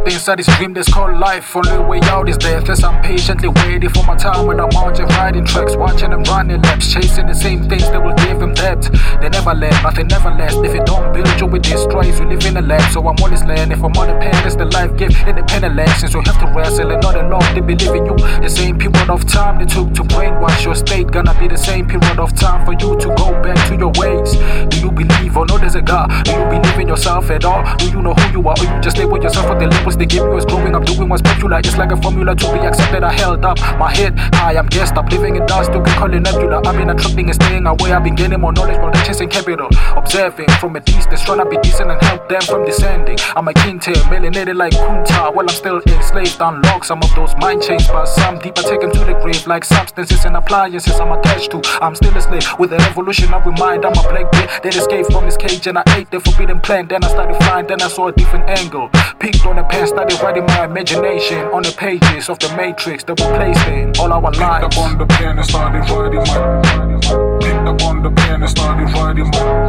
trapped inside this dream that's called life. Only way out is death, as I'm patiently waiting for my time when I'm out and riding tracks, watching them running laps, chasing the same things that will give them depth. They never let, nothing never lasts. If it don't build you, it destroys. We live in a lab, so I'm on this land. If I'm on the pen, it's the life gift, independent land. Since you have to wrestle and not alone, they believe in you. The same period of time they took to brainwash your state, gonna be the same period of time for you to go back to your ways. Do you believe or know there's a God? Do you believe in yourself at all? Do you know who you are, or you just label yourself for the labels they give you as growing up, doing what's popular? It's like a formula to be accepted. I held up my head high, I'm gassed up, living in dust, still be calling nebula. I've been attracting and staying away, I've been gaining more knowledge while they're chasing capital. Observing from a distance, trying to be decent and help them from descending. I'm a king tail, melanated like Kunta, while I'm still enslaved. Unlock some of those mind chains, but some deeper taken to the grave, like substances and appliances I'm attached to. I'm still a slave with a revolutionary mind. I'm a black bear that escaped from his cage, and I ate the forbidden plant. Then I started flying, then I saw a different angle. Peeked on the pen, started writing my imagination on the pages of the matrix that were placed in all our lives. Picked up on the pen and started writing my. Picked up on the pen and started writing my.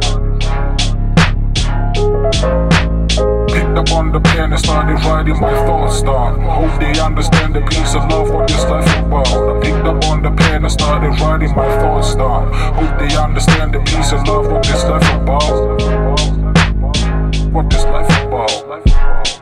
Picked up on the pen and started writing my thoughts down. Hope they understand the peace of love, what this life about. I picked up on the pen and started writing my thoughts down. Hope they understand the peace of love, what this life about. What this life about.